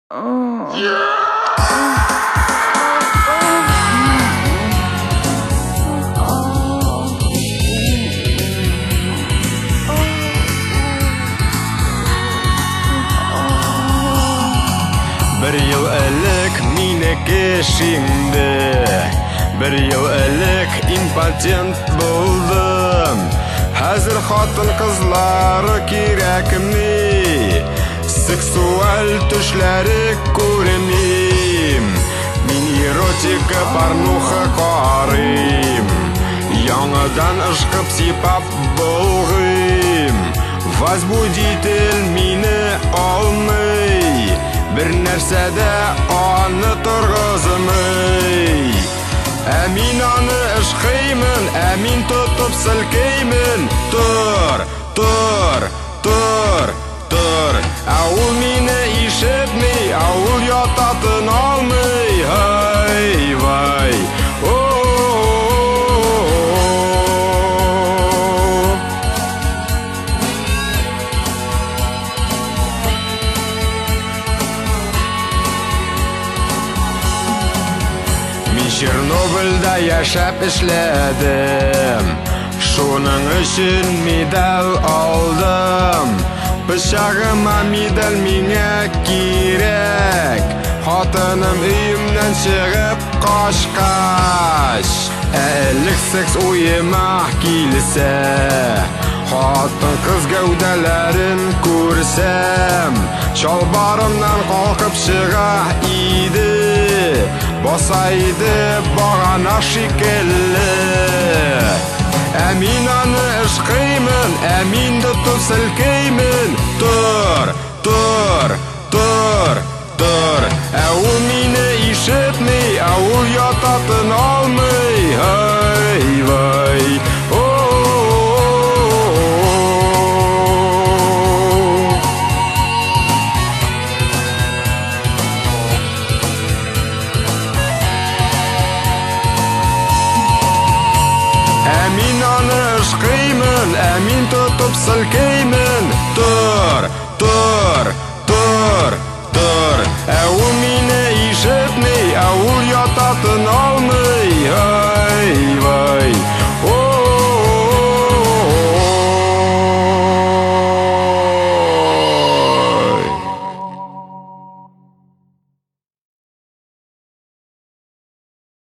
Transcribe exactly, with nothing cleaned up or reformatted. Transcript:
Bir yıl elek mineke şimdi, bir yıl elek impotent buldum. Hazır hatun kızları kerakmi, seksual düşleri ko'rmim. Min erotika pornuha qarayim, yangidan ishqib sipab bo'lg'im. Возбудитель meni olmay, bir narsada onni turg'izmay. Amin onni ishqayman, amin tutib silkayman. Tur, tur, tur, tur. Avul meni eshitmay, avul yotatin olmay. Hay vay. Chernobylda yaşab ishladim, shuning uchun medal oldim. Pishag'ima medal menga kerak, xotinim uyimdan chiqib qochqach. Ellik seks uyima kelsa, xotin qiz gavdalarin ko'rsam, cholbarimdan qo'rqib chiqa edi. Bosaydı bağana şekilli. Amin onni ishqayman, amin tutib silkayman. Tur, tur, tur, tur. Avul meni eshitmay, avul yotatin olmay. Hay vay. Amin onni ishqayman, amin tutib silkayman. Tur.